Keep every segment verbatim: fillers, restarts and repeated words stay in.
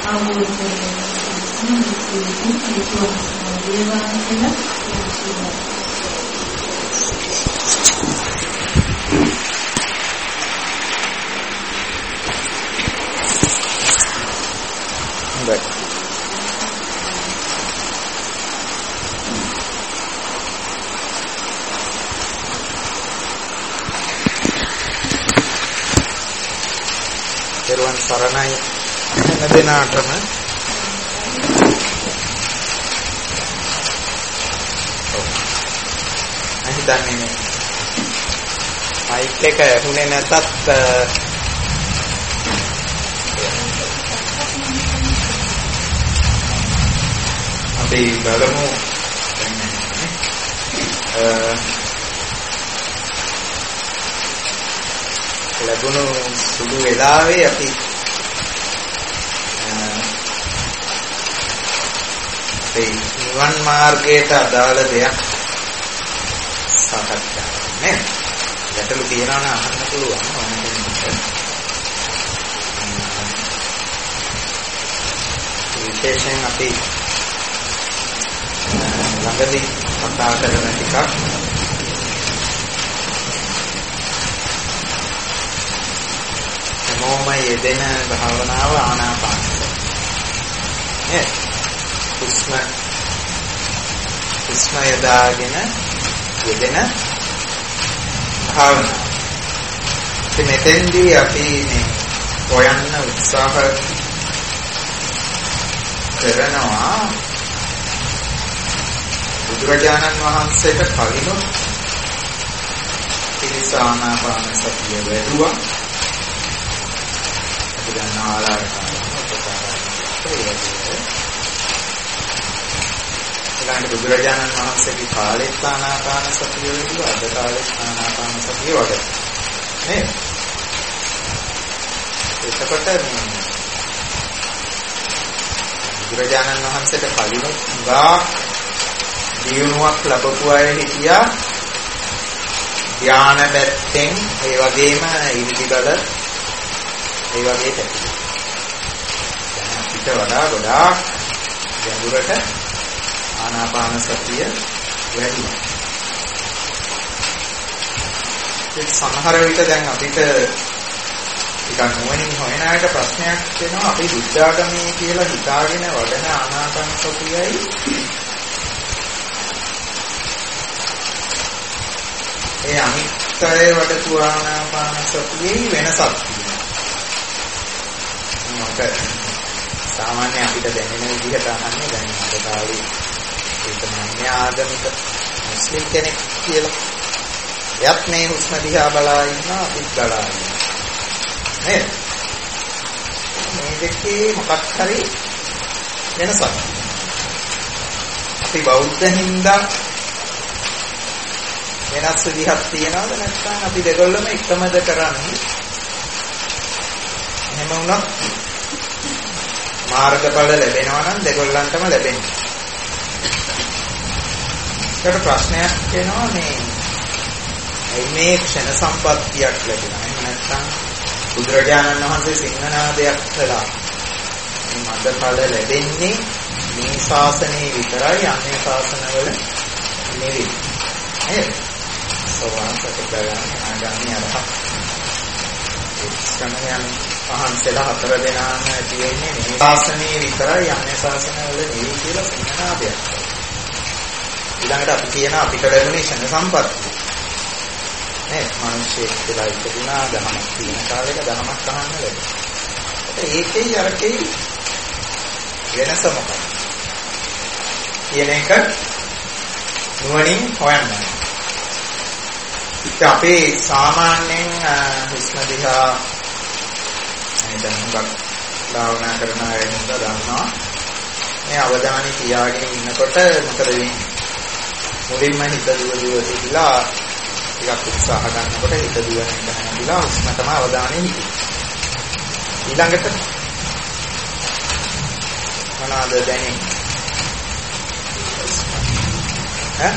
අවබෝධ කරගන්න පෙරවන් සරණයි හැම දිනාටම අහිතන්නේ මයික් එක ඇහුනේ නැතත් අපි බලමු ලැබුණු සුළු වෙලාවේ අපි අපේ නිවන් මාර්ගයට අදාළ දෙයක් සාකච්ඡා කරන්නේ. ගැටලු තියනවා නම් අහන්න පුළුවන් ඕන කෙනෙකුට. විශේෂයෙන් අපි ළඟදී කතා කරන ටිකක් මොම යෙදෙන භාවනාව ආනාපානසති. නේ? හුස්ම හුස්ම යදාගෙන යෙදෙන භාවනාව. ඉතින් මෙතෙන්දී අපි මේ හොයන්න උත්සාහ කරනවා බුදුරජාණන් වහන්සේට කලින් පිළිස ආනාපාන සතිය වැඩුවා. දැන් ආලාරකාරය බුදුරජාණන් වහන්සේගේ කාලෙත් ආනාපාන සතිය වේදුවා අද කාලෙත් ආනාපාන සතිය වගේ නේද? එතකොට බුදුරජාණන් වහන්සේට කලින් උගා දියුණුවක් ලැබපු අය හිටියා ධානය පැත්තෙන් ඒ වගේම ඉරිදිබල ඒ වගේ පැතිරෙනවා. දැන් අපිට වඩා ගොඩාක් ගැඹුරට ආනාපාන සතිය වැඩිනවා. ඒ සමහර විට දැන් අපිට ටිකක් නුවණින් හොයන අයට ප්‍රශ්නයක් වෙනවා අපි බුද්ධාගමේ කියලා හිතාගෙන වඩන ආනාපාන සතියයි ඒ අනිත්‍යය වඩපු ආනාපාන සතියේ වෙනසක් සාමාන්‍ය අපිට දැනෙන විදිහට අහන්නේ දැන් අද කාලේ ඒකමයි ආගමික මුස්ලිම් කෙනෙක් කියලා. එයත් මේ හුස්ම දිහා බලා ඉන්නවා අපිත් බලා ඉන්නවා. නේද? මේ දෙකේ මොකක් හරි වෙනසක්. අපි බෞද්ධ හින්දා වෙනස් විදිහක් තියනවද නැත්නම් අපි දෙගොල්ලම එකමද කරන්නේ? එහෙම වුණා මාර්ගඵල ලැබෙනවා නම් දෙගොල්ලන්ටම ලැබෙනවා. ඒකට ප්‍රශ්නයක් එනවා මේ මේ ක්ෂණ සම්පත්තියක් ලැබුණා. එහෙම නැත්නම් බුදුරජාණන් වහන්සේ සිංහනාදයක් කළා. මේ මද්දඵල ලැබෙන්නේ මේ ශාසනයේ විතරයි අන්‍ය ශාසනවල නෙවෙයි. නේද? සෝවාන් සකදාගාමී අනාගාමී අරහත්. ඒ ක්ෂණයන් වහන්සේලා හතර දෙනාම තියෙන්නේ මේ ශාසනයේ විතරයි අන්‍ය ශාසනවල නෙවෙයි කියලා සිංහනාදයක්. ඊළඟට අපි කියන අපිට ලැබුණේ ක්ෂණ සම්පත්තිය. නේද? මිනිස්සෙක් කියලා ඉපදුනා දහමක් තියෙන කාලෙක දහමක් අහන්න ලැබෙනවා. ඒකේ අරකේ වෙනස මොකක්ද? කියන එක නුවණින් හොයන්න. ඉතින් අපේ සාමාන්‍යයෙන් හුස්ම දිහා දැන් හුඟක් භාවනා කරන අය හින්දා දන්නවා මේ අවධානය තියාගෙන ඉන්නකොට මොකද වෙන්නේ? මුලින්ම හිත දුව දුව තියලා ටිකක් උත්සාහ ගන්නකොට හිත දුවන එක නැතිලා හුස්මටම අවධානය හිතේ. ඊළඟට මොනවාද දැනෙන්නේ? ඈ?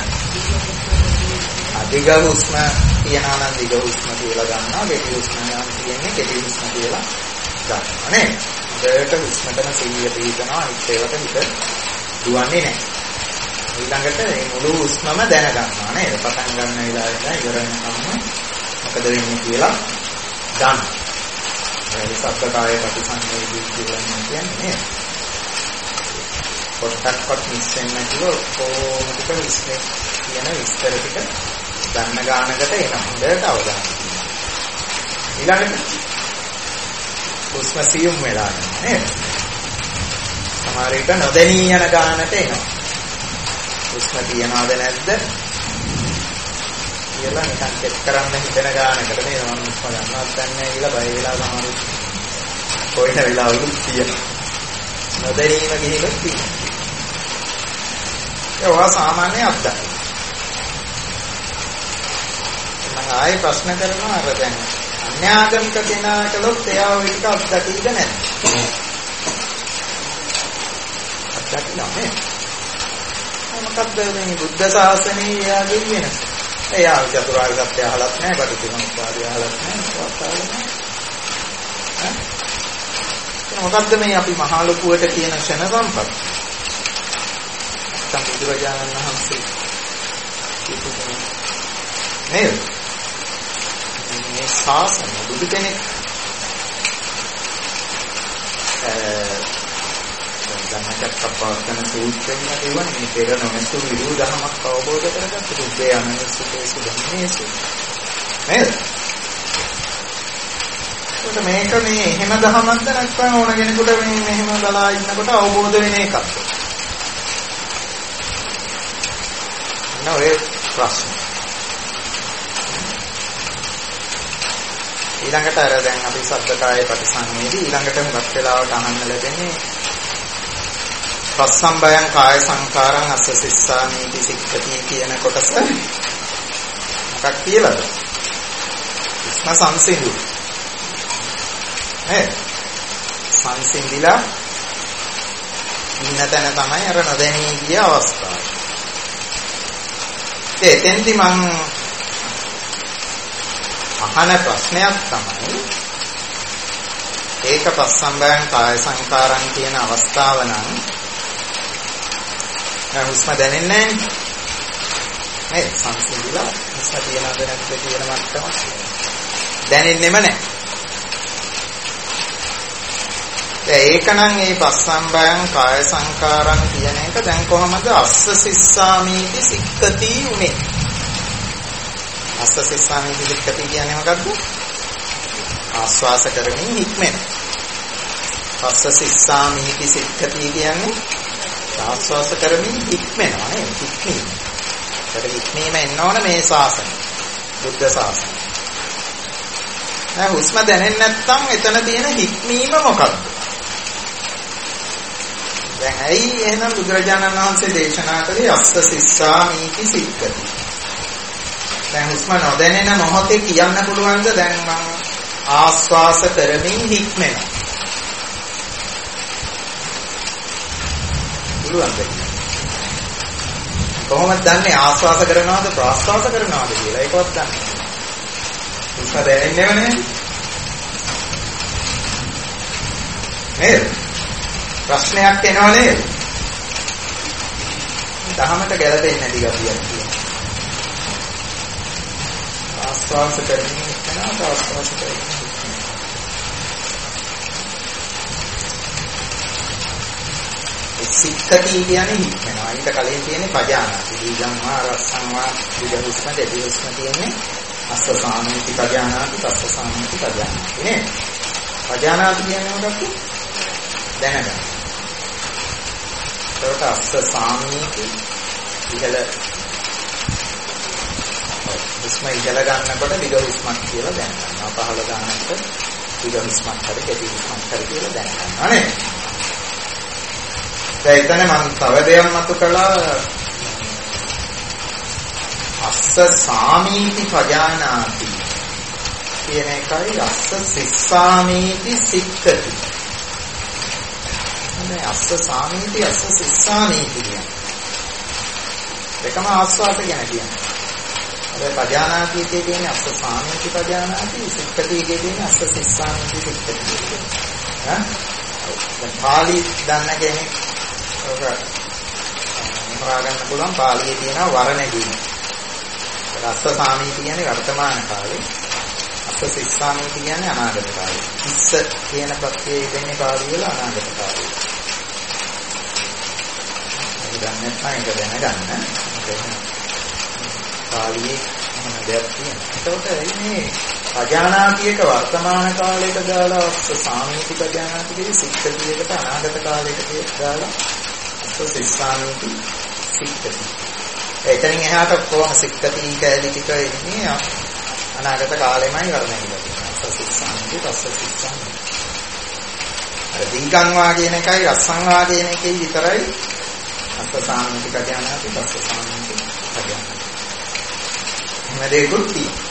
අධික හුස්ම තියනවා නම් දිග හුස්ම කියලා ගන්නවා, කෙටි හුස්ම නම් තියෙන්නේ කෙටි හුස්ම කියලා ගන්නවා නේද? හොඳට හුස්මටම සිහිය පිහිටනවා. අනිත් ඒවාට හිත දුවන්නේ නැහැ. ඊළඟට මේ මුළු හුස්මම දැනගන්නවා නේද? පටන් ගන්න වෙලාවෙ ඉඳලා ඉවර වෙනකම්ම මොකද වෙන්නේ කියලා ගන්න. ඒ සබ්බකාය ප්‍රතිසංවේදී කියලා කියන්නේ පොට්ටක්වත් මිස් වෙන්නේ නැතිව කොහොම ටික විශ්ලේෂ කියන විස්තර ටික ගන්න ගානකට එන හොඳට අවධානය යොමු. ඊළඟට හුස්ම සියුම් වෙලා යනවා නේද? සමහර විට නොදැනී යන ගානට එනවා. හුස්ම තියනවද නැද්ද කියලා නිකන් චෙක් කරන්න හිතන ගානකට නේද මම හුස්ම ගන්නවත් නැහැ කියලා බය වෙලා සමහර කොයිට වෙලාවලුත් තියෙනවා. නොදැනීම ගිහිලුත් තියෙනවා. ඒවා සාමාන්‍ය අත්දැකීම්. මම ආයේ ප්‍රශ්න කරනවා අර දැන් අන්‍යාගමික කෙනා කළොත් එයා ඔය ටික අත්දැකීද නැද්ද? අත්දැකීලා නේ. මොකක්ද මේ බුද්ධ ශාසනයේ එයාගේ වෙනස? එයා චතුරාර්ය සත්‍ය අහලත් නැහැ, පටිච්චසමුප්පාදය අහලත් නැහැ, මොකක්ද නැහැ. මොකක්ද මේ අපි මහා ලොකුවට කියන ක්ෂණ සම්පත්? සම්බුදුරජාණන් වහන්සේ කියපු නේද? මේ ශාසනය බුදු කෙනෙක් ධම්මචක්කප්පවත්තන සූත්‍රයෙන් කියවනේ මේ පෙර නොමැසු විරු දහමක් අවබෝධ කරගත්ත දුබ්බේ අනනිස්සුකේ සුදන්නේසු නේද? ඒකට මේක මේ එහෙම දහමක්ද නැත්නම් ඕන කෙනෙකුට මේ මෙහෙම බලා ඉන්නකොට අවබෝධ වෙන එකක්ද? නෝ ඒ ප්‍රශ්න. ඊළඟට අර දැන් අපි සබ්දකාය ප්‍රතිසංවේදී ඊළඟට හුඟක් වෙලාවට අහන්න ලැබෙන්නේ පස්සම්බයං කාය සංකාරං අස්ස සිස්සාමීති සික්ඛති කියන කොටස මොකක් කියලාද? ඉස්ම සංසිඳු. නේ? සංසිඳිලා ඉන්න තැන තමයි අර නොදැනී ගිය අවස්ථාව. ඒ එතෙන්දි මං අහන ප්‍රශ්නයක් තමයි ඒක පස්සම්බයං කාය සංකාරං කියන අවස්ථාව නම් දැන් හුස්ම දැනෙන්නේ නැහැ නේ සංසිඳිලා හුස්ම තියනවද නැද්ද කියන මට්ටමක් දැනෙන්නෙම නැහැ. ඒකනම් මේ පස්සම්බයං කාය සංකාරං කියන එක දැන් කොහමද අස්ස සිස්සාමීති සික්ඛති උනේ? අස්ස සිස්සාමීති සික්ඛති කියන්නේ මොකක්ද? ආස්වාස කරමින් හික්මෙන. අස්ස සිස්සාමීති සික්ඛති කියන්නේ ආස්වාස කරමින් හික්මෙනවා නේ හික්මීම. ඒකට හික්මීම එන්න ඕන මේ ශාසනය. බුද්ධ ශාසනය. දැන් හුස්ම දැනෙන්නේ නැත්නම් එතන තියෙන හික්මීම මොකක්ද? දැන් ඇයි එහෙනම් බුදුරජාණන් වහන්සේ දේශනා කළේ අස්ස සිස්සාමීති සික්ඛති? දැන් හුස්ම නොදැනෙන මොහොතේ කියන්න පුළුවන්ද දැන් මම ආස්වාස කරමින් හික්මෙනවා? පුළුවන්ද? කොහොමද දන්නේ ආස්වාස කරනවද ප්‍රාස්වාස කරනවද කියලා? ඒකවත් දන්නේ නැහැ. හුස්ම දැනෙන්නේම නෙමෙයි. නේද? ප්‍රශ්නයක් එනවා නේද? දහමට ගැලපෙන්නේ නැති ගතියක් තියෙනවා. ආස්වාස කරමින් ඉන්නවා ආස්වාස කරමින් සික්ඛති කියන්නේ හික්මනවා. ඊට කලින් තියෙන්නේ පජානාති. දීගම්මා රස්සංවා විදහුස්ම දෙවිස්ම තියෙන්නේ අස්ස සාමීති පජානාති පස්ස සාමීති පජානාති නේ. පජානාති කියන්නේ මොකක්ද? දැනගන්න. ඒකට අස්ස සාමීති ඉහළ හුස්ම ඉහළ ගන්නකොට දිග හුස්මක් කියලා දැනගන්නවා. පහළ ගන්නකොට දිග හුස්මක් හරි කෙටි හුස්මක් හරි කියලා දැනගන්නවා නේ. දැන් එතන මම තව දෙයක් මතු කළා අස්ස සාමීති පජානාති කියන එකයි අස්ස සිස්සාමීති සික්ඛති. මේ අස්ස සාමීති අස්ස සිස්සාමීති කියන්නේ දෙකම ආස්වාද ගැන කියන්නේ. අර පජානාති කියන්නේ අස්ස සාමීති පජානාති සික්ඛති කියන්නේ අස්ස සිස්සාමීති සික්ඛති. හා දැන් පාලි දන්න කෙනෙක් ඔක හොයාගන්න පුළුවන්. පාලියේ තියෙනවා වරණදී. රස්ස සාමීති කියන්නේ වර්තමාන කාලේ. අස්ස සිස්සාමීති කියන්නේ අනාගත කාලේ. ඉස්ස කියන ප්‍රත්‍යය දෙන්නේ පාලි වල අනාගත කාලේ. ඒක දැන් නැත්නම් ඒක දැනගන්න. පාලියේ මොන දෙයක් තියෙනවා. ඒකට මේ අජානාතියක වර්තමාන කාලයක දාලා අස්ස සාමීති අජානාතිකේ සික්කතියකට අනාගත කාලයකට දාලා අස්ස සිස්සාමීති සික්කති. එතනින් එහාට කොහොම සික්කති කැලි ටික ඉන්නේ අනාගත කාලෙමයි වර්ණය වෙලා තියෙනවා. අස්ස සිස්සාමීති අස්ස සිස්සාමීති. අර දීගං වා කියන එකයි රස්සං වා කියන එකයි විතරයි අස්ස සාමීති අජානාති අස්ස සාමීති අජානාති. එහෙම දෙකුත් තියෙනවා.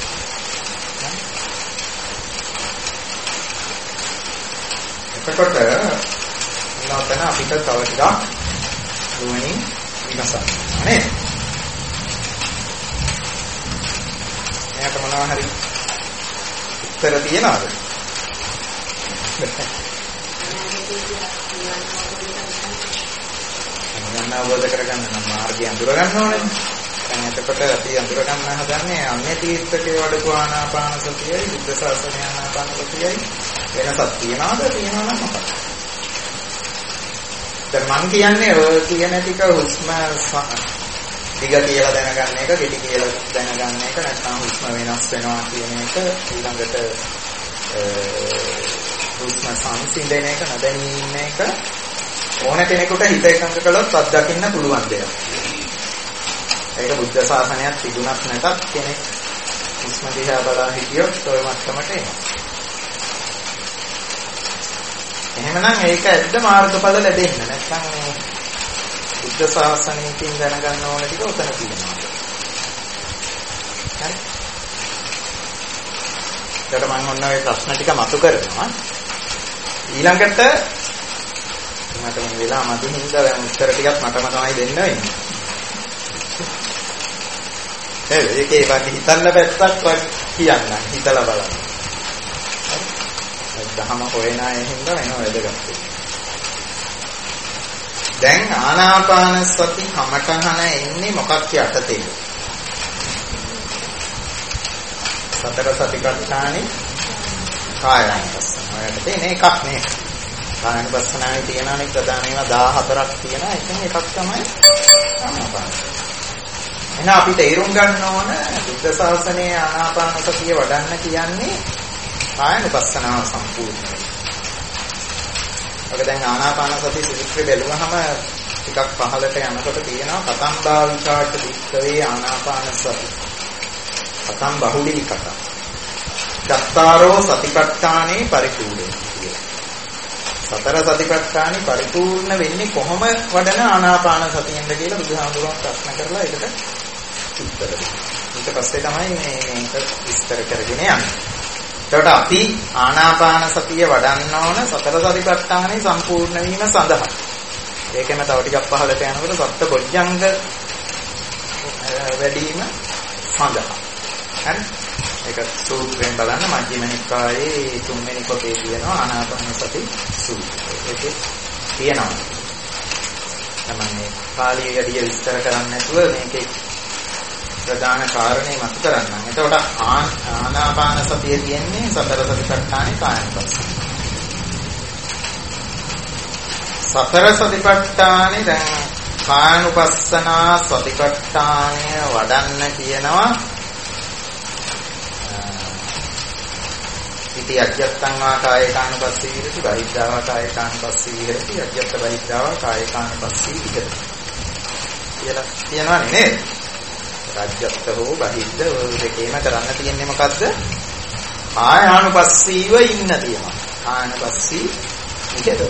එතකොට නෝතන අපිට තව ටිකක් නුවණින් විමසන්න නේද? එයාට මොනවා හරි උත්තර තියනවද? මම අවබෝධ කරගන්න නම් මාර්ගය අඳුර ගන්න ඕනේ. දැන් එතකොට අපි අඳුර ගන්න හදන්නේ අන්නේ තීර්ථකේ වඩපු ආනාපාන සතියයි බුද්ධ ශාසනය ආනාපාන සතියයි වෙනසක් තියනවාද? තියනවා නම් මොකක්ද? දැන් මම කියන්නේ ඔය කියන ටික හුස්ම දිග කියලා දැනගන්න එක, කෙටි කියලා දැනගන්න එක, නැත්නම් හුස්ම වෙනස් වෙනවා කියන එක, ඊළඟට හුස්ම සංසිඳන එක, නොදැනී ඉන්න එක ඕන කෙනෙකුට හිත එකඟ කළොත් අත්දකින්න පුළුවන් දෙයක්. ඒක බුද්ධ ශාසනයක් තිබුණත් නැතත් කෙනෙක් හුස්ම දිහා බලා හිටියොත් ඔය මට්ටමට එනවා. එහෙමනම් ඒක ඇද්ද මාර්ගඵල ලැබෙන්න. නැත්නම් බුද්ධ ශාසනයකින් දැනගන්න ඕන ටික උතන තියෙනවා. හරි. ඊට මම ඔන්න ඔය ප්‍රශ්න ටික මතු කරනවා. ඊළඟට මට මේ වෙලාව මදි හින්දා දැන් උත්තර ටිකක් මටම තමයි දෙන්න වෙන්නේ. හරි. ඒකේ වාගේ හිතන්න පැත්තක් කියන්න. හිතලා බලන්න. දහම හොයන අය හින්දා වෙනව වැදගත්. දැන් ආනාපාන සති කමඨහන එන්නේ මොකක් යටතේද? සතර සතිපට්ඨානේ කායानुපස්සන. ඔයාලට තියෙන එකක් නේ. කායानुපස්සනාවේ තියෙනනේ ප්‍රධාන ඒවා දහහතරක් තියෙනවා. එකෙන් එකක් තමයි ආනාපාන. එහෙනම් අපි තේරුම් ගන්න ඕන බුද්ධ ශාසනයේ ආනාපාන සතිය වඩන්න කියන්නේ කායानुපස්සනාව සම්පූර්ණයි. ඔක දැන් ආනාපාන සති සූත්‍රය බැලුවහම ටිකක් පහළට යනකොට තියෙනවා කතම් භාවිකාට වික්කවේ ආනාපාන සති. කතම් බහුලී කතා. චත්තාරෝ සතිපට්ඨානේ පරිපූර්ණයි කියලා. සතර සතිපට්ඨානේ පරිපූර්ණ වෙන්නේ කොහොම වඩන ආනාපාන සතියෙන්ද කියලා බුදුහාමුදුරුවෝ ප්‍රශ්න කරලා ඒකට උත්තර දෙනවා. ඊට පස්සේ තමයි මේක විස්තර කරගෙන යන්නේ. එතකොට අපි ආනාපාන සතිය වඩන්න ඕන සතර සතිපට්ඨානේ සම්පූර්ණ වීම සඳහා. ඒකෙම තව ටිකක් පහළට යනකොට සත්ත බොජ්ජංග වැඩිම සඳහා. හරි? ඒක සූත්‍රයෙන් බලන්න මජ්ක්‍ධිම නිකායේ තුන්වෙනි පොතේ තියෙනවා ආනාපාන සති සූත්‍රය. ඒකේ තියෙනවා. තමයි පාළිය ගැඩිය විස්තර කරන්නේ නැතුව මේකේ ප්‍රධාන කාරණේ මත කරන්නම්. එතකොට ආනාපාන සතිය කියන්නේ සතර සතිපට්ඨානේ කායानुපස්සන. සතර සතිපට්ඨානේ දැන් කායानुපස්සනා සතිපට්ඨානය වඩන්න කියනවා. ඉති අජ්ජත්තං වා කායකානුපස්සී විරති බහිද්ධා කායකානුපස්සී විරති අජ්ජත්ත බහිද්ධා කායකානුපස්සී විරති කියලා කියනවා නේද? රාජ්‍යත්ත හෝ බහිද්ද ඔය දෙකේම කරන්න තියෙන්නේ මොකද්ද? කායානුපස්සීව ඉන්න තියෙනවා. කායානුපස්සී ඉකද?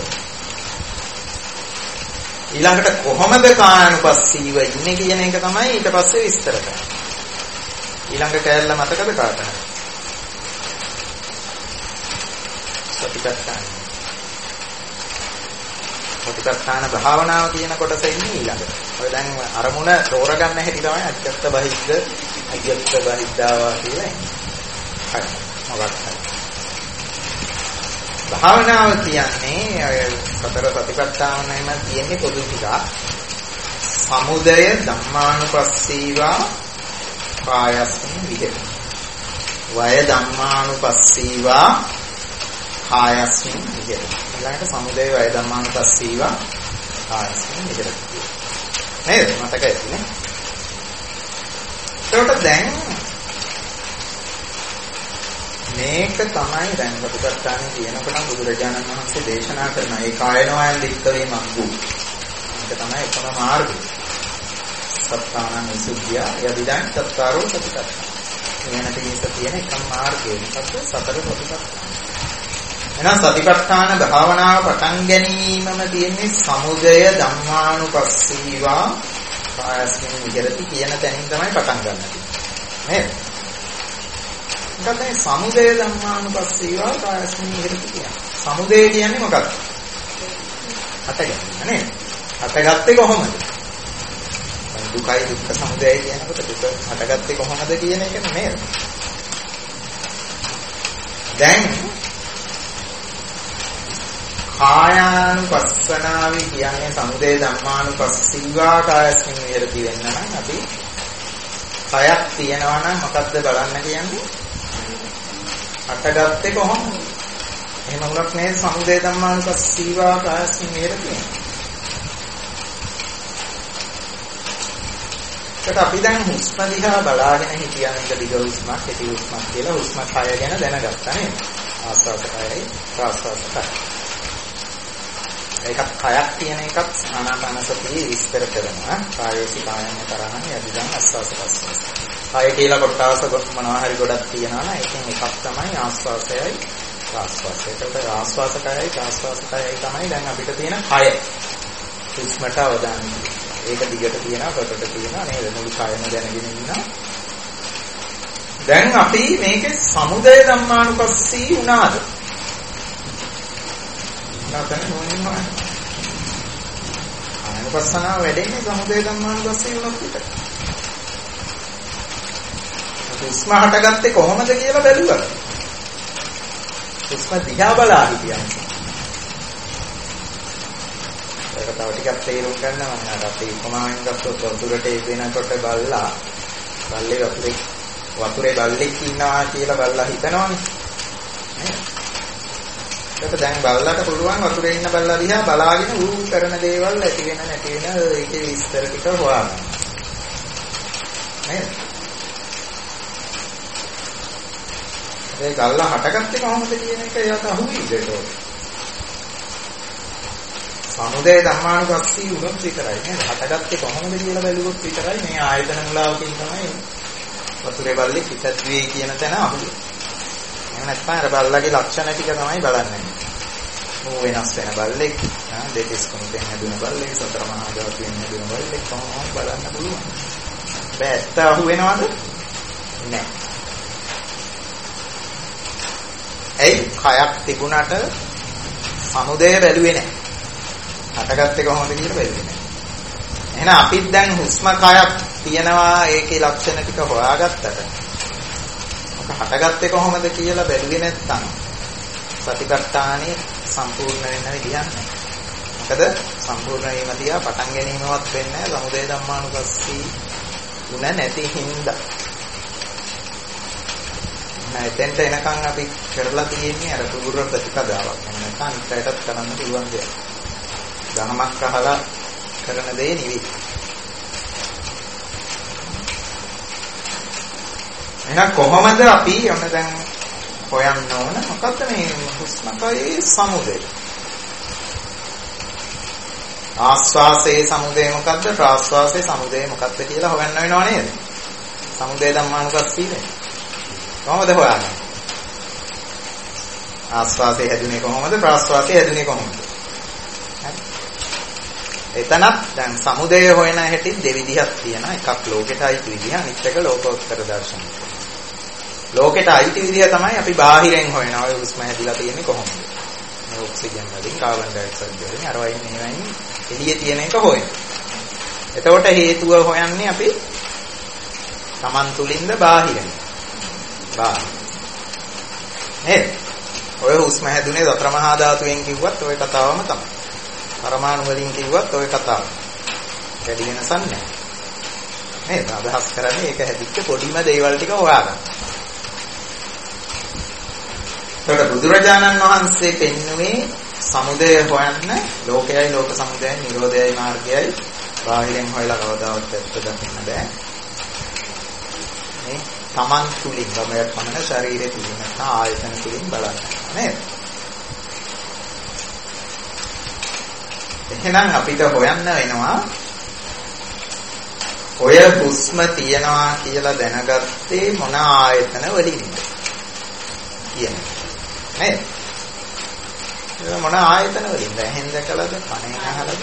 ඊළඟට කොහොමද කායානුපස්සීව ඉන්නේ කියන එක තමයි ඊට පස්සේ විස්තර කරන්නේ. ඊළඟ කැලල මතකද කාටද? සතිපට්ඨාන. සතිපට්ඨාන භාවනාව කියන කොටස ඉන්නේ ඊළඟට. ඔය දැන් අරමුණ තෝරගන්න හැටි තමයි අජ්ජත් බහිද්ද අජ්ජත් බහිද්දාවා කියලා ඉන්නේ. හරි. මොකක්ද? භාවනාව කියන්නේ සතර සතිපට්ඨානෙම තියෙන්නේ පොදු ටික. සමුදය ධම්මානුපස්සීවා කායස්මින් විහෙරති. වය ධම්මානුපස්සීවා කායස්මින් විහෙරති. ඊළඟට සමුදය වය ධම්මානුපස්සීවා කායස්මින් විහෙරති. නේද? මතකයි නේ? ඒකට දැන් මේක තමයි දැන් ප්‍රතිපත්තානේ කියනකොට බුදුරජාණන් වහන්සේ දේශනා කරන ඒ කායනෝයන් දික්කවේ මග්ගු. ඒක තමයි එකම මාර්ගය. සත්තානං විසුද්ධිය යදිදං සත්තාරෝ සතිපට්ඨාන. මෙන්න තීස තියෙන එකම මාර්ගය. මොකද්ද? සතර ප්‍රතිපත්තාන. එහෙනම් සතිපට්ඨාන භාවනාව පටන් ගැනීමම තියෙන්නේ සමුදය ධම්මානුපස්සීවා කායස්මින් විහෙරති කියන තැනින් තමයි පටන් ගන්න තියෙන්නේ. නේද? දැන් සමුදය ධම්මානුපස්සීවා කායස්මින් විහෙරති කියන්නේ. සමුදය කියන්නේ මොකක්ද? හටගන්න නේද? හටගත්තේ කොහොමද? දුකයි දුක්ඛ සමුදය කියනකොට දුක හටගත්තේ කොහොමද කියන එක නේද? දැන් කායානුපස්සනාවේ කියන්නේ සමුදය ධම්මානුපස්සීවා කායස්මින් විහෙරති වෙන්න නම් අපි කයක් තියනවා නම් මොකද්ද බලන්න කියන්නේ? හටගත්තේ කොහොමද? එහෙම වුණත් මේ සමුදය ධම්මානුපස්සීවා කායස්මින් විහෙරති. ඒකට අපි දැන් හුස්ම දිහා බලාගෙන හිටියන එක දිග හුස්මක්, කෙටි හුස්මක් කියලා හුස්ම කය ගැන දැනගත්තා නේද? ආස්වාද කයයි ප්‍රාස්වාද කයයි. ඒකත් කයක් තියෙන එකත් ආනාපානසතිය විස්තර කරනවා. කායෝසි කායන කරණන් යදිදන් ආස්වාද ප්‍රාස්වාද. කය කියලා කොටස මොනවා හරි ගොඩක් තියෙනවා නම් ඒකෙන් එකක් තමයි ආස්වාදයයි ප්‍රාස්වාදයයි. ඒකට ආස්වාද කයයි ප්‍රාස්වාද කයයි තමයි දැන් අපිට තියෙන කය. හුස්මට අවධානය. ඒක දිගට තියෙනවා කොටට තියෙනවා නේද? මුළු කයම දැනගෙන ඉන්නවා. දැන් අපි මේකේ සමුදය ධම්මානුපස්සී වුණාද? නැත්නම් මොනින්ම අනුපස්සනාව වැඩෙන්නේ සමුදය ධම්මානුපස්සී වුණොත් විතරයි. හුස්ම හටගත්තේ කොහොමද කියලා බැලුවා. හුස්ම දිහා බලා හිටියා. ඒක තව ටිකක් තේරුම් ගන්න මම අර අපේ උපමාවෙන් ගත්තොත් වතුරට එදෙනකොට බල්ලා බල්ලේ වතුරේ වතුරේ බල්ලෙක් ඉන්නවා කියලා බල්ලා හිතනවනේ. ඒක දැන් බල්ලාට පුළුවන් වතුරේ ඉන්න බල්ලා දිහා බලාගෙන ඌ කරන දේවල් ඇති වෙන නැති වෙන ඒකේ විස්තර ටික හොයාගන්න. නේද? ඒ ගල්ලා හටගත්තේ කොහොමද කියන එක එයාට අහුවෙයිද ඒක? සමුදය ධම්මානුපස්සී වුණොත් විතරයි නේද? හටගත්තේ කොහොමද කියලා බැලුවොත් විතරයි මේ ආයතන මුලාවකින් තමයි වතුරේ බල්ලේ පිටත් වේ කියන තැන අහුවෙන්නේ. එහෙම නැත්නම් අර බල්ලගේ ලක්ෂණ ටික තමයි බලන්නේ. මූ වෙනස් වෙන බල්ලෙක්, දෙතිස් කුණුෙන් හැදුන බල්ලෙක්, සතර මහා ධාතුයෙන් හැදුන බල්ලෙක් කොහොමද බලන්න පුළුවන්. බෑ ඇත්ත අහුවෙනවද? නෑ. ඇයි කයක් තිබුණාට සමුදය බැලුවේ නැහැ. හටගත්තේ කොහොමද කියලා බැලුවේ නැහැ. එහෙනම් අපිත් දැන් හුස්ම කයක් තියනවා ඒකේ ලක්ෂණ ටික හොයාගත්තට ඔක හටගත්තේ කොහොමද කියලා බැලුවේ නැත්නම් සතිපට්ඨානෙ සම්පූර්ණ වෙන්න විදියක් නැහැ. මොකද සම්පූර්ණ වීම තියා පටන් ගැනීමවත් වෙන්නේ නැහැ. සමුදය ධම්මානුපස්සී උන නැති හින්දා. නැතෙන්ට එනකන් අපි කරලා තියෙන්නේ අර පූර්ව ප්‍රතිපදාවක්. නැත්නම් අනිත්‍යයටත් කරන්න පුළුවන් දෙයක්. ධර්මයක් අහලා කරන දේ නෙවෙයි. එහෙනම් කොහොමද අපි යන්න දැන් හොයන්න ඕන මොකක්ද මේ හුස්මකයේ සමුදය? ආස්වාසේ සමුදය මොකක්ද? ප්‍රාස්වාසේ සමුදය මොකක්ද කියලා හොයන්න වෙනව නේද? සමුදය ධම්මානුපස්සීනේ. කොහොමද හොයන්නේ? ආස්වාසේ හැදුනේ කොහොමද? ප්‍රාස්වාසේ හැදුනේ කොහොමද? හරි. එතනත් දැන් සමුදය හොයන හැටි දෙවිධයක් තියෙනවා. එකක් ලෝකෙට අයිති විදිහ, අනිත් එක ලෝකෝත්තර දර්ශනය. ලෝකෙට අයිති විදිහ තමයි අපි බාහිරෙන් හොයනවා. ඔය හුස්ම හැදිලා තියෙන්නේ කොහොමද? මේ ඔක්සිජන් වලින්, කාබන් ඩයොක්සයිඩ් වලින්, අර වයින් මේවයින් එළියේ තියෙන එක හොයන. එතකොට හේතුව හොයන්නේ අපි Taman තුලින්ද බාහිරින්? බාහිර. නේද? ඔය හුස්ම හැදුනේ සතර මහා ධාතුවෙන් කිව්වත් ඔය කතාවම තමයි. පරමාණු වලින් කිව්වත් ওই කතාව. වැඩි වෙනසක් නැහැ. නේද? අදහස් කරන්නේ ඒක හැදිච්ච පොඩිම දේවල් ටික හොයාගන්න. ඒකට බුදුරජාණන් වහන්සේ පෙන්වුවේ සමුදය හොයන්න ලෝකයයි ලෝක සමුදයයි නිරෝධයයි මාර්ගයයි බාහිරෙන් හොයලා කවදාවත් ඇත්ත දකින්න බෑ. මේ තමන් තුලින් ගමයක් පමණ ශරීරයේ තුලින් නැත්නම් ආයතන තුලින් බලන්න නේද? එහෙනම් අපිට හොයන්න වෙනවා ඔය හුස්ම තියනවා කියලා දැනගත්තේ මොන ආයතන වලින්ද කියන්නේ නේද? මොන ආයතන වලින්ද? ඇහෙන් දැකලාද? කනෙන් අහලාද?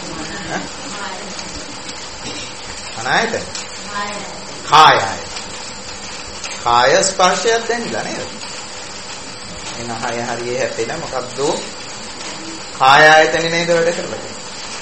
මොන ආයතන? කාය ආයතන. කාය ස්පර්ශයක් දැනෙලා නේද? එන හය හරියේ හැපෙන මොකද්ද? කාය ආයතනේ නේද වැඩ කරලා තියෙන්නේ.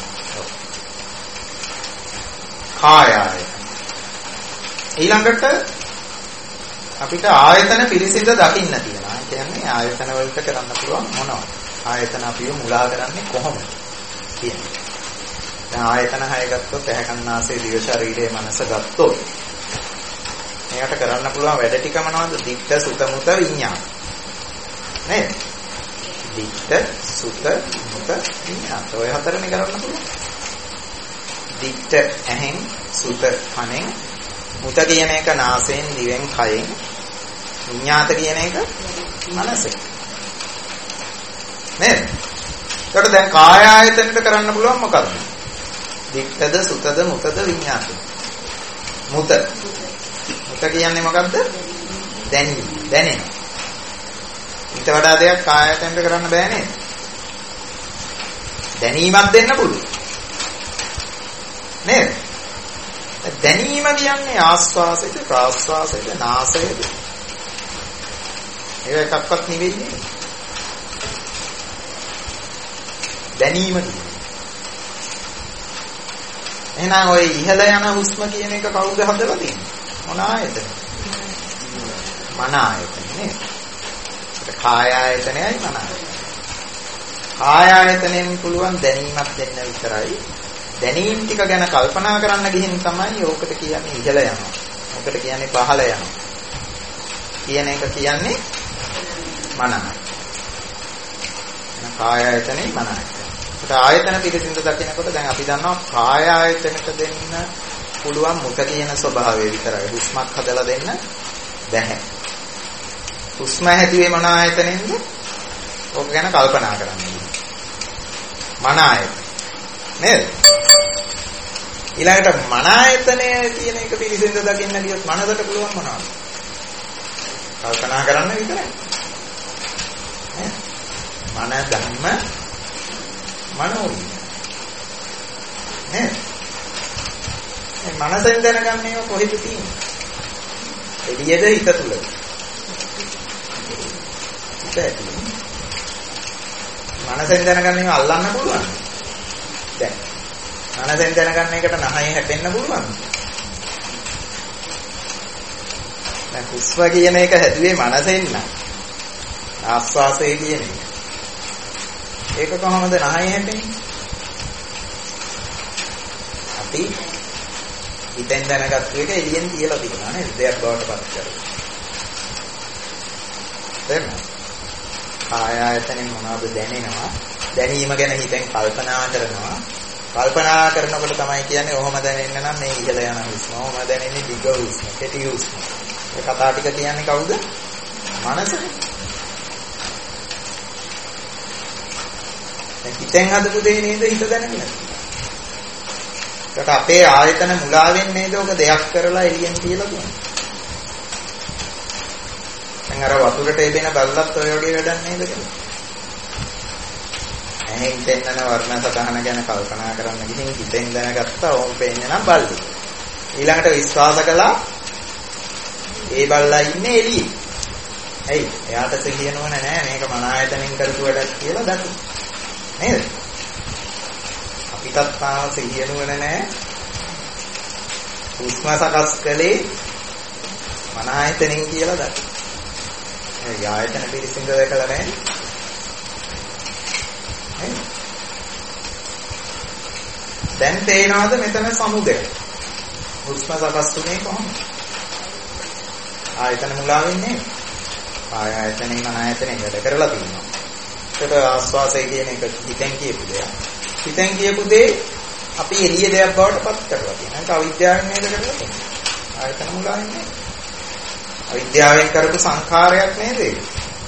කාය ආයතන. ඊළඟට අපිට ආයතන පිරිසිඳ දකින්න තියෙනවා. ඒ කියන්නේ ආයතන වලට කරන්න පුළුවන් මොනවද? ආයතන අපිව මුලා කරන්නේ කොහොමද කියන්නේ. දැන් ආයතන හය ගත්තොත් ඇහැ කන නාසය දිව ශරීරය මනස ගත්තොත් මේකට කරන්න පුළුවන් වැඩ ටික මොනවද? දික්ක සුත මුත විඤ්ඤාණ. නේද? දික්ක සුත මුත විඤ්ඤාණ. ඔය හතරනේ කරන්න පුළුවන්. දික්ක ඇහෙන් සුත කනෙන් මුත කියන එක නාසයෙන් දිවෙන් කයෙන් විඤ්ඤාත කියන එක මනසෙන්. නේද? ඒකට දැන් කාය ආයතනෙට කරන්න පුළුවන් මොකක්ද? දික්කද සුතද මුතද විඤ්ඤාතද? මුත. මුත කියන්නේ මොකක්ද? දැනීම. දැනෙන. ඊට වඩා දෙයක් කාය ආයතනෙට කරන්න බෑ නේද? දැනීමක් දෙන්න පුළුවන්. නේද? දැනීම කියන්නේ ආස්වාසයද ප්‍රාස්වාසයද නාසයද? ඒක එකක්වත් නෙවෙයි නේද? දැනීම කියන්නේ. එහෙනම් ඔය ඉහළ යන හුස්ම කියන එක කවුද හදලා තියෙන්නේ? මොන ආයතන? මන ආයතන නේද? ඒක කාය ආයතනයයි මන ආයතනයයි. කාය ආයතනෙන් පුළුවන් දැනීමක් දෙන්න විතරයි. දැනීම් ටික ගැන කල්පනා කරන්න ගිහින් තමයි ඕකට කියන්නේ ඉහළ යනවා. ඕකට කියන්නේ පහළ යනවා. කියන එක කියන්නේ මනයි. කාය ආයතනේ මනයි. ඒකට ආයතන පිළිසින්ද දකිනකොට දැන් අපි දන්නවා කාය ආයතනට දෙන්න පුළුවන් මුත කියන ස්වභාවය විතරයි. හුස්මක් හදලා දෙන්න බැහැ. හුස්ම හැදුවේ මොන ආයතනෙන්ද? ඕක ගැන කල්පනා කරන්න. මන ආයතන. නේද? ඊළඟට මන ආයතනය කියන එක පිළිසින්ද දකින්න ගියොත් මනසට පුළුවන් මොනවද? කල්පනා කරන්න විතරයි. මන ධම්ම මනෝයි. නේද? මේ මනසෙන් දැනගන්නේ කොහෙද තියෙන්නේ? එළියද හිත තුලද? හිත ඇතුලේ. මනසෙන් දැනගන්නේ අල්ලන්න පුළුවන්. දැන් මනසෙන් දැනගන්න එකට නහය හැපෙන්න පුළුවන්. දැන් හුස්ම කියන එක හැදුවේ මනසෙන් නම්. ආස්වාසය කියන එක. ඒක කොහොමද නහය හැපෙන්නේ? අපි හිතෙන් දැනගත්තු එක එළියෙන් තියලා තියෙනවා නේද? දෙයක් බවට පත් කරලා. දැන් කාය ආයතනෙන් මොනවද දැනෙනවා? දැනීම ගැන හිතෙන් කල්පනා කරනවා. කල්පනා කරනකොට තමයි කියන්නේ ඔහොම දැනෙන්න නම් මේ ඉහළ යන හුස්ම. ඔහොම දැනෙන්නේ දිග හුස්ම, කෙටි හුස්ම. ඒ කතා ටික කියන්නේ කවුද? මනසනේ. දැන් හිතෙන් හදපු දේ නේද හිත දැනගන්නේ. ඒක අපේ ආයතන මුලාවෙන් නේද ඔක දෙයක් කරලා එළියෙන් තියලා දුන්නේ. දැන් අර වතුරට එදෙන බල්ලත් ඔය වගේ වැඩක් නේද කරන්නේ? ඇහෙන් පෙන්නන වර්ණ සතහන ගැන කල්පනා කරන්න ගිහින් හිතෙන් දැනගත්තා ඕම් පෙන්නේ නම් බල්ලි. ඊළඟට විශ්වාස කළා ඒ බල්ලා ඉන්නේ එළියේ. ඇයි? එයාට සිහියනවන නෑ මේක මන ආයතනෙන් කරපු වැඩක් කියලා දකි. නේද? අපිටත් තාම සිහියනවන නෑ. හුස්ම සකස් කළේ මන ආයතනෙන් කියලා දකි. ඒ ආයතන පිළිසිඳ දැකලා නෑ. දැන් තේනවාද මෙතන සමුදය? හුස්ම සකස් වුනේ කොහොමද? ආයතන මුලා වෙන්නේ. ආය ආයතනේ මන ආයතනේ වැඩ කරලා තියෙනවා. ඒක ආස්වාසය කියන එක හිතෙන් කියපු දෙයක්. හිතෙන් කියපු දේ අපි එළිය දෙයක් බවට පත් කරලා තියෙනවා. ඒක අවිද්‍යාවෙන් නේද කරලා තියෙන්නේ. ආයතන මුලා වෙන්නේ. අවිද්‍යාවෙන් කරපු සංඛාරයක් නේද ඒක?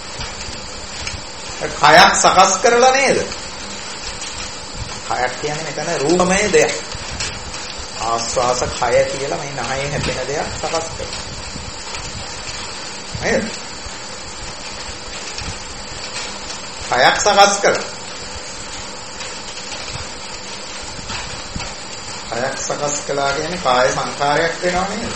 කයක් සකස් කරලා නේද? කයක් කියන්නේ මෙතන රූපමය දෙයක්. ආස්වාස කය කියලා මේ නහයෙන් හැපෙන දෙයක් සකස් කරනවා. නේද? කයක් සකස් කරලා. කයක් සකස් කළා කියන්නේ කාය සංඛාරයක් වෙනව නේද?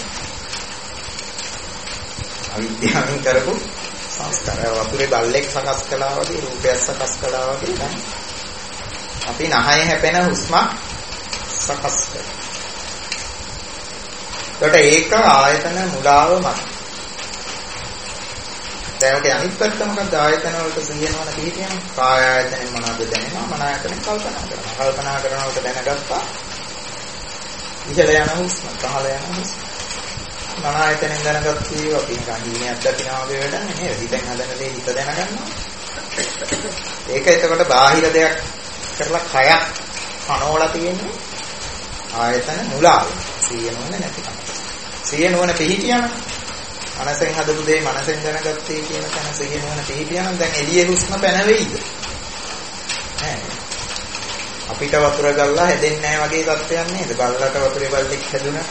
අවිද්‍යාවෙන් කරපු සංස්කාරය. වතුරේ බල්ලෙක් සකස් කළා වගේ රූපයක් සකස් කළා වගේ දැන් අපි නහයෙන් හැපෙන හුස්මක් සකස් කරනවා. ඒකට ඒක ආයතන මුලාව මත. දැන් ඔක අනිත් පැත්ත මොකක්ද? ආයතන වලට සිහිනවන පිළිතියන කාය ආයතනෙන් මොනවද දැනෙනවා? මන ආයතනෙන් කල්පනා කරනවා. කල්පනා කරනකොට දැනගත්තා ඉහළ යන හුස්ම, පහළ යන හුස්ම. මන ආයතනෙන් දැනගත්තී අපි නිකන් හීනයක් දකිනවා වගේ වැඩන්නේ නේද? හිතෙන් හදන දේ හිත දැනගන්නවා. ඒක එතකොට බාහිර දෙයක් කරලා කයක් කනෝලා තියෙන්නේ ආයතන මුලාව. සිහිනුවන නැතිකම. සිහිනුවන පිහිටියම මනසෙන් හදපු දේ මනසෙන් දැනගත්තේ කියන තැන සිහිනුවන පිහිටියම දැන් එළියේ හුස්ම පැනවෙයිද? නෑ. අපිට වතුර ගල්ලා හැදෙන්නේ නැහැ වගේ තත්ත්වයක් නේද? බල්ලට වතුරේ බල්ලෙක් හැදුනට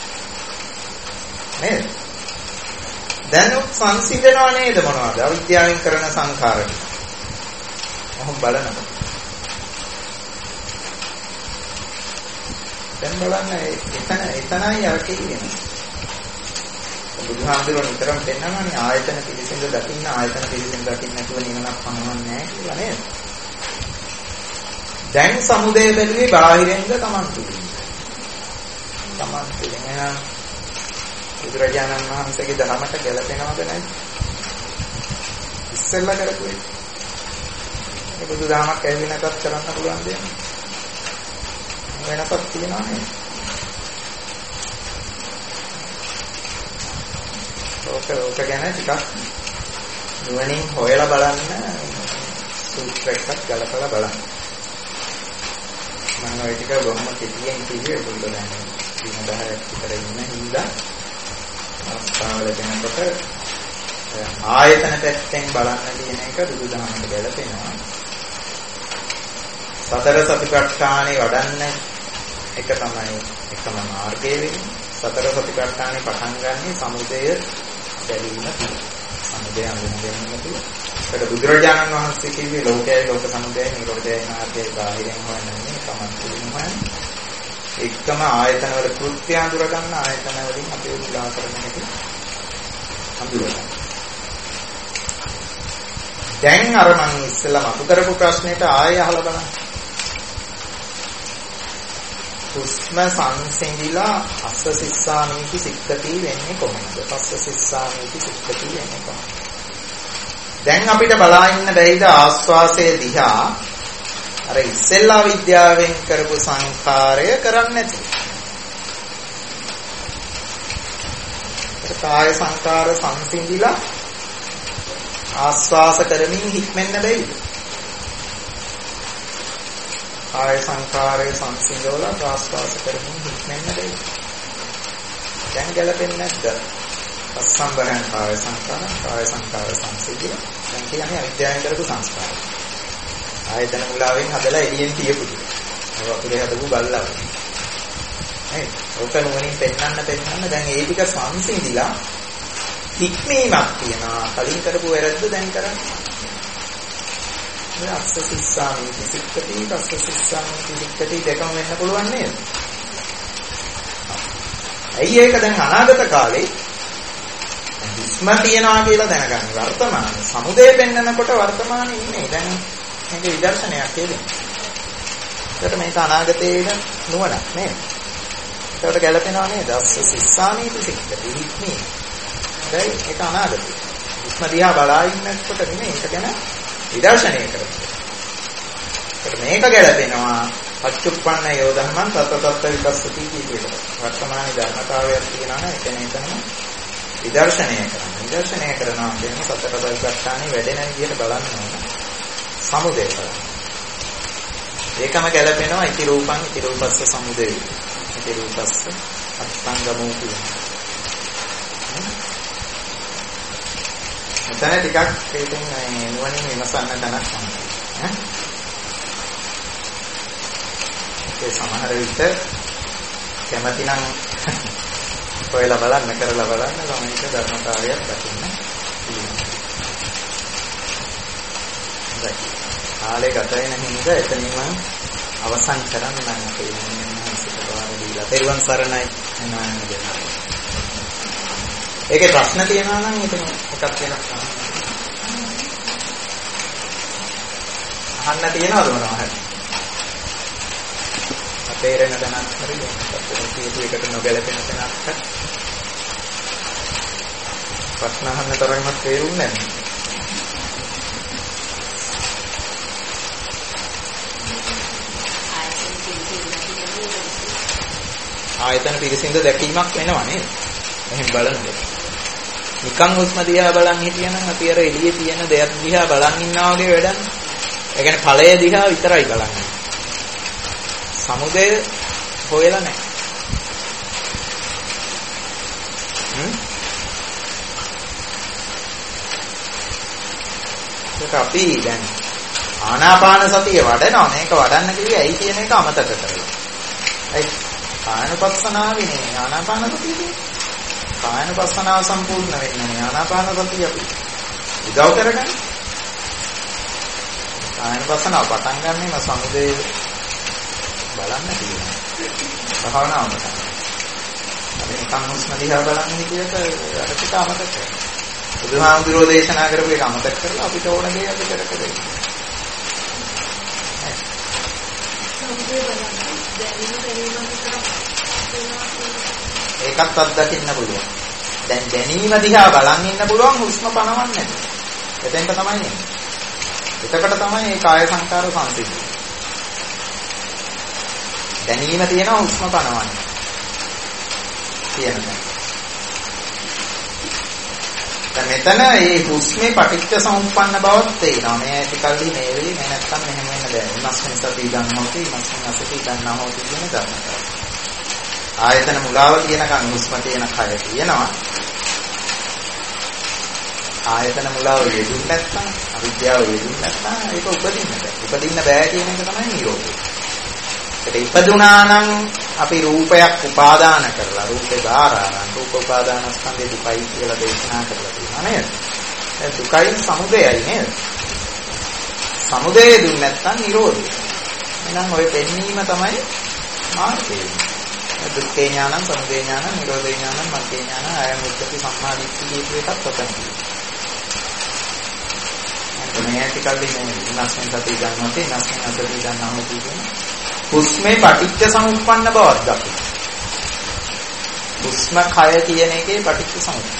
නේද? දැන් සංසිඳනවා නේද මොනවද? අවිද්‍යාවෙන් කරන සංඛාරය. මොහොම බලනකොට. දැන් බලන්න එතන එතනයි අර කියන්නේ. බුදුහාමුදුරුවෝ නිතරම පෙන්නනවානේ ආයතන පිළිසිඳ දකින්න ආයතන පිළිසිඳ දකින්න නැතුව නිවනක් පණවන්නේ නැහැ කියලා නේද? දැන් සමුදය බැලුවේ බාහිරින්ද Taman තුලින්. Taman තුලින් එහෙනම් බුදුරජාණන් වහන්සේගේ ධර්මයට ගැලපෙනවද නැද්ද? ඉස්සෙල්ලා කරපුවේ. මේ බුදුදහමක් ඇවිල්ලා නැතත් කරන්න පුළුවන් දෙයක්. වෙනසක් තියෙනවා නේද? ඕක ඕක ගැන ටිකක් නුවණින් හොයලා බලන්න සූත්‍ර එකක් ගලපලා බලන්න. මම ඔය ටික බොහොම කෙටියෙන් කිව්වේ පොඩ්ඩක් දැන් දින දහයක් විතර ඉන්න හින්දා අවස්ථාවල දෙනකොට ආයතන පැත්තෙන් බලන්න තියෙන එක බුදුදහමට ගැලපෙනවා. සතර සතිපට්ඨානෙ වඩන්න එක තමයි එකම මාර්ගය වෙන්නේ. සතර සතිපට්ඨානෙ පටන් ගන්නේ සමුදය බැලීම තුළ. සමුදය අඳුනගැනීම තුළ. ඒක බුදුරජාණන් වහන්සේ කිව්වේ ලෝකයයි ලෝක සමුදයයි නිරෝධයයි මාර්ගයයි බාහිරින් හොයන්නේ තමයි කියන්නේ. එකම ආයතන වල කෘත්‍ය අඳුර ගන්න ආයතන වලින් අපි උදා කරන හැටි අඳුර ගන්න. දැන් අර මම ඉස්සෙල්ලා මතු කරපු ප්‍රශ්නෙට ආයෙ අහලා බලන්න. හුස්ම සංසිඳිලා අස්ස සිස්සාමීති සික්කති වෙන්නේ කොහොමද? පස්ස සිස්සාමීති සික්කති වෙන්නේ කොහොමද? දැන් අපිට බලා ඉන්න බැයිද ආස්වාසයේ දිහා අර ඉස්සෙල්ලා විද්‍යාවෙන් කරපු සංඛාරය කරන්නේ නැති. ඒ කාය සංඛාර සංසිඳිලා ආස්වාස කරමින් හික්මෙන්න බැයිද? කාය සංඛාරයේ සංසිඳවලා ආස්වාස කරමින් හික්මෙන්න බැයිද? දැන් ගැලපෙන්නේ නැද්ද? පස්සම්බරයන් කාය සංඛාර කාය සංඛාර සංසිඳිලා දැන් කියන්නේ අවිද්‍යාවෙන් කරපු සංස්කාරය. ආයතන මුලාවෙන් හදලා එළියෙන් තියපු ටික. ඒ වතුරේ හදපු බල්ලා. නේද? ඔක නුවණින් පෙන්නන්න පෙන්නන්න දැන් ඒ ටික සංසිඳිලා හික්මීමක් තියනවා. කලින් කරපු වැරද්ද දැන් කරන්නේ. මේ අස්ස සිස්සාමීති සික්කති අස්ස සිස්සාමීති සික්කති දෙකම වෙන්න පුළුවන් නේද? ඇයි ඒක දැන් අනාගත කාලේ හිස්ම තියනවා කියලා දැනගන්න. වර්තමාන සමුදය පෙන්නනකොට වර්තමානයේ ඉන්නේ. දැන් මේක විදර්ශනයක් කියන්නේ. ඒකට මේක අනාගතයේ නුවණක් නේද? ඒකට ගැලපෙනව නේද? අස්ස සිස්සාමීති සික්කති හික්මී. දැන් ඒක අනාගතේ. හිස්ම දිහා බලා ඉන්නකොට නෙමෙයි ඒක ගැන විදර්ශනය කරනවා. ඒකට මේක ගැලපෙනවා පච්චුප්පන්න යෝ ධම්මං තත තත් විකස්සති කියේකට. වර්තමාන ධර්මතාවයක් තියෙනවා නම් එතන එතනම විදර්ශනය කරනවා. විදර්ශනය කරනවා කියන්නේ සතර පරිපත්තානේ වැඩෙන විදිහට බලන්න ඕන. සමුදය බලන්න. ඒකම ගැලපෙනවා ඉති රූපං ඉති රූපස්ස සමුදය. ඉති රූපස්ස අත්ංගමෝ කියනවා. එතන ටිකක් ඉතින් නුවණින් විමසන්න තැනක් තමයි. ඈ ඒ සමහර විට කැමති නම් ඔයලා බලන්න කරලා බලන්න සමහිත ධර්මතාවයක් දකින්න පුළුවන්. කාලේ ගත වෙන හින්දා එතනින්ම අවසන් කරන්න නම් අපේ මනසට බාර දීලා පෙරවන් සරණයි එනවා නේද? ඒකේ ප්‍රශ්න තියෙනවා නම් ඉතින් එකක් වෙනස් අහන්න තියෙනවද මොනවා හරි? තේරෙන දැනක් හරි මොකක්ද එකට නොගැලපෙන තැනක් ප්‍රශ්න අහන්න තරම්වත් තේරුන්නේ නැහැ. ආයතන පිරිසිඳ දැකීමක් වෙනවා නේද? එහෙන් බලනකොට නිකන් හුස්ම දිහා බලන් හිටියනම් අපි අර එළියේ තියෙන දෙයක් දිහා බලන් ඉන්නා වගේ වැඩක්. ඒ කියන්නේ ඵලය දිහා විතරයි බලන්නේ. සමුදය හොයලා නැහැ. හ්ම්? ඒක අපි දැන් ආනාපාන සතිය වඩනවා. මේක වඩන්න කිව්වේ ඇයි කියන එක අමතක කරලා. ඇයි? කායනුපස්සනාවේනේ ආනාපාන සතිය කියන්නේ. කායනුපස්සනාව සම්පූර්ණ වෙන්නේ නැහැ. ආනාපාන සතිය අපි උදව් කරගන්න. කායනුපස්සනාව පටන් ගන්නෙම සමුදය බලන්න තියෙනවා. භාවනාවම තමයි. අපි නිකන් හුස්ම දිහා බලන්න හිටියට අර ටික අමතක කරනවා. බුදුහාමුදුරෝ දේශනා කරපු එක අමතක කරලා අපිට ඕන දේ අපි කර කර ඉන්නවා. ඒකත් අත්දකින්න පුළුවන්. දැන් දැනීම දිහා බලන් ඉන්න පුළුවන් හුස්ම පනවන්නේ නැති. එතෙන්ට තමයි එන්නේ. එතකොට තමයි මේ කාය සංකාර සංසිද්ධිය. දැනීම තියෙනවා හුස්ම පනවන්නේ. තියෙනවා. දැන් මෙතන මේ හුස්මේ පටිච්ච සමුප්පන්න බවක් තේරෙනවා. මේ ඇතිකල්ලි මේ වෙලේ මේ නැත්තම් මෙහෙම වෙන්න බෑ. ඉමස්මින් සති ගන්නවොති ඉමස්මින් අසති ගන්නවොති කියන ධර්මතාවය. ආයතන මුලාව කියනකන් හුස්ම තියෙන කය තියෙනවා. ආයතන මුලාව යෙදුන් නැත්තම් අවිද්‍යාව යෙදුන් නැත්තම් ඒක උපදින්න බෑ. උපදින්න බෑ කියන එක තමයි නිරෝධය. ඒක ඉපදුනා නම් අපි රූපයක් උපාදාන කරලා රූපේ ධාරාරන් රූප උපාදානස්කන්ධේ දුකයි කියලා දේශනා කරලා තියෙනවා නේද? ඒ දුකයි සමුදයයි නේද? සමුදය දුන්න නැත්තම් නිරෝධය. එහෙනම් ඔය පෙන්වීම තමයි මාර්ගය. දුක්ඛේ ඥානං සමුදය ඥානං නිරෝධේ ඥානං මග්ගේ ඥානං ආයම උච්චති සම්මා දිට්ඨිය කියන එකත් ඔතන තියෙනවා. මේ ඇතිකල්ලි මේ විනාශෙන් සතිය ගන්නවා තේ නැස්ෙන් අතේ ගන්නවා කියන්නේ හුස්මේ පටිච්ච සමුප්පන්න බවක් දකින්න. හුස්ම කය කියන එකේ පටිච්ච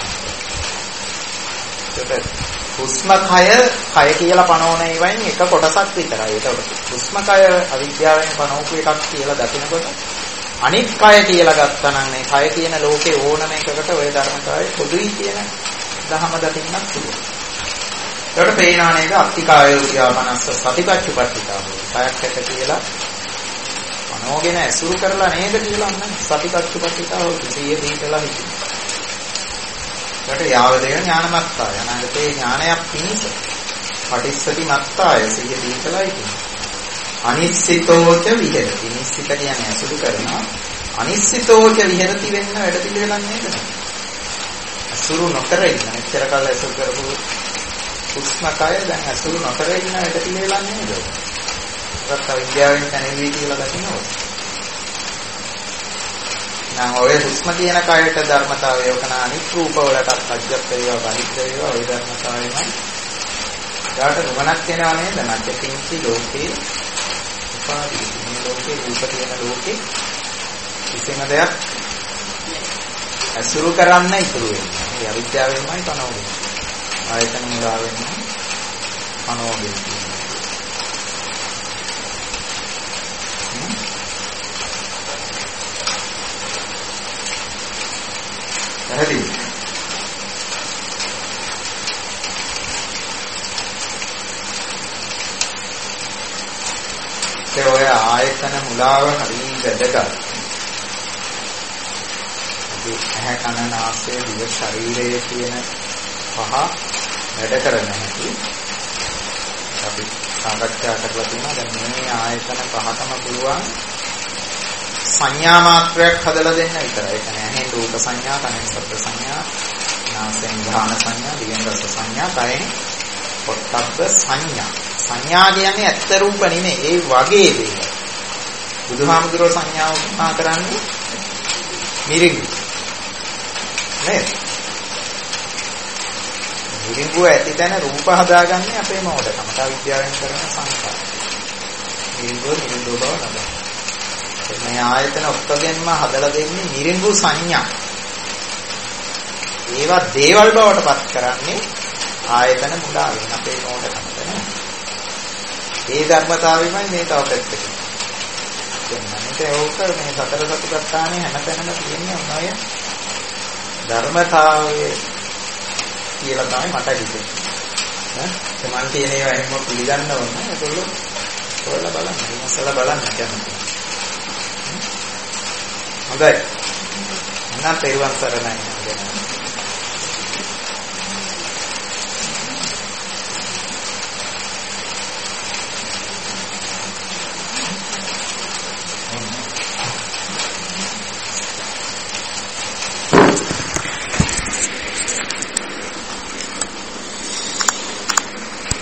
සමුප්පන්න. හුස්ම කය කය කියලා පනවන ඒවායින් එක කොටසක් විතරයි. ඒකට හුස්ම කය අවිද්‍යාවෙන් පනවපු එකක් කියලා දකිනකොට අනිත් කය කියලා ගත්තා නම් මේ කය කියන ලෝකේ ඕනම එකකට ওই ධර්මතාවය පොදුයි කියන දහම දකින්නත් පුළුවන්. ඒකට පේනවා නේද අත්තිකායෝ ක්‍රියාපනස්ස සතිපත්චුපට්ඨිතා වූ. කයක් එක කියලා මනෝගෙන ඇසුරු කරලා නේද කියලා අන්න සතිපත්චුපට්ඨිතා වූ. සිය දීතලා හිටිනවා. ඒකට යාවදේ ඥානමත්තාය. අනාගතේ ඥානයක් පිණිස පටිච්චසති මත්තාය සිය දීතලා හිටිනවා. අනිශ්චිතෝච විහෙරති. නිශ්චිත කියන්නේ අසුරු කරනවා. අනිශ්චිතෝච විහෙරති වෙන්න වැඩ පිළිවෙලක් නේද? අසුරු නොකර ඉන්න. මෙච්චර කාල අසුරු කරපු උස්මකය දැන් අසුරු නොකර ඉන්න වැඩ පිළිවෙලක් නේද? ඒකට විද්‍යාවෙන් දැනෙවි කියලා දකින්නවා. නම් ඔය හුස්ම කියන කයට ධර්මතාවය යොකන අනිත් රූප වලටත් අජ්ජත් වේවා බහිත් වේවා ওই ධර්මතාවයමයි. ඊට නුවණක් වෙනවා නේද? නැත්නම් ලෝකේ මේ ලෝකේ රූප තියෙන ලෝකේ කිසිම දෙයක් අසුරු කරන්න ඉතුරු වෙන්නේ. මේ අවිද්‍යාවෙන්මයි පනවන්නේ. ආයතන මුලාවෙන් පනවන්නේ. ආයතන මුලාව හරිය වැදගත්. ඒ ඇහැ කන නාසය දිව ශරීරයේ තියෙන පහ වැඩ කරන හැටි අපි සාකච්ඡා කරලා තියෙනවා. දැන් මේ ආයතන පහටම පුළුවන් සංඥා මාත්‍රයක් හදලා දෙන්න විතරයි. ඒ කියන්නේ ඇහෙන් රූප සංඥා, කනෙන් ශබ්ද සංඥා, නාසයෙන් ගාහන සංඥා, දිවෙන් රස සංඥා, කයෙන් පොට්ටබ්බ සංඥා. සංඥා කියන්නේ ඇත්ත රූප නෙමෙයි, ඒ වගේ දේවල්. බුදුහාමුදුරුවෝ සංඥාව උපමා කරන්නේ මිරිඟු. නේද? මිරිඟුව ඇති තැන රූප හදාගන්නේ අපේ මොඩකමට විද්‍යාවෙන් කරන සංස්කාර. මිරිඟුව මිරිඟුව බව නේද? මේ ආයතන ඔක්කොගෙන්ම හදලා දෙන්නේ මිරිඟු සංඥා. ඒවා දේවල් බවට පත් කරන්නේ ආයතන මුලාවෙන් අපේ මොඩකමට නේ. ඒ ධර්මතාවෙමයි මේ තව පැත්තකින්. කියන්නේ ඒක මේ සතර සතිපට්ඨානේ හැමතැනම තියෙන්නේ මොනවය? ධර්මතාවය කියලා තමයි මට හිතෙන්නේ. ඈ තමන් කියන ඒවා එහෙම පිළිගන්න ඕන. ඒගොල්ලෝ හොයලා බලන්න, විමසලා බලන්න කැමතියි. හොඳයි. මම පෙරවන් සරණයි.